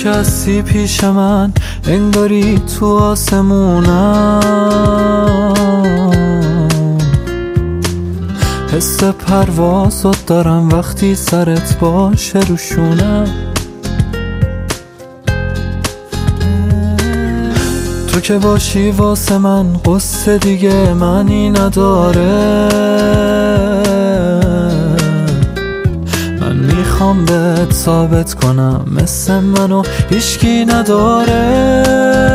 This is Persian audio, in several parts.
که هستی پیش من، انگاری تو آسمونم. حس پروازت دارم وقتی سرت باشه رو شونم. تو که باشی واسه من قصه دیگه معنی نداره. من میخوام بهت ثابت کنم مثل منو هیچکی نداره.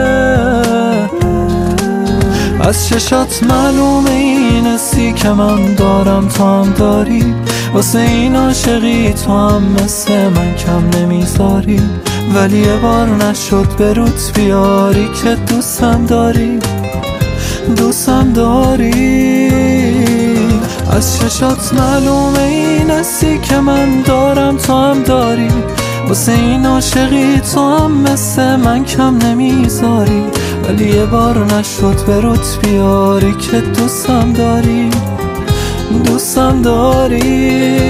از چشات معلومه این حسی که من دارم تو هم داری. واسه این عاشقی تو هم مثل من کم نمیذاری. ولی یه بار نشد به روت بیاری که دوستم داری، دوستم داری. از چشات معلومه این حسی که من دارم تو هم داری. واسه این عاشقی تو هم مثل من کم نمیذاری. ولی یه بار نشد به روت بیاری که دوستم داری، دوستم داری.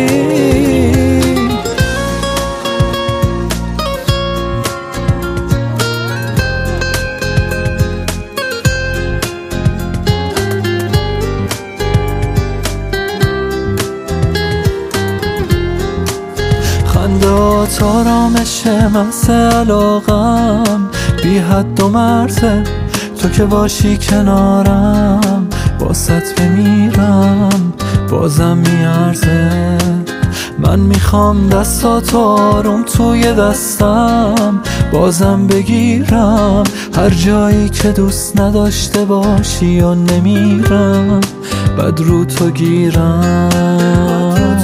خندهات آرامشه محض علاقم، بی حد و مرزه. تو که باشی کنارم باست بمیرم بازم میارزه. من میخوام دستاتو آروم توی دستم بازم بگیرم. هر جایی که دوست نداشته باشی و نمیرم بد رو تو گیرم.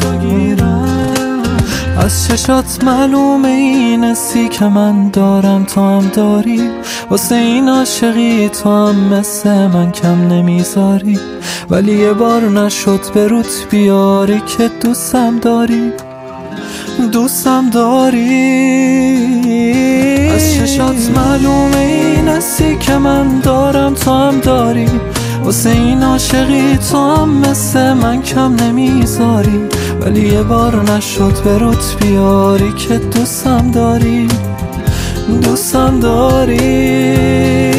از چشات معلومه این حسی که من دارم تو هم داری. واسه این عاشقی تو هم مثل من کم نمیذاری. ولی یه بار نشد به روت بیاری که دوستم داری، دوستم داری. از چشات معلومه این حسی که من دارم تو هم داری. واسه این عاشقی تو هم مثل من کم نمیذاری. ولی یه بار نشد به روت بیاری که دوستم داری، دوستم داری.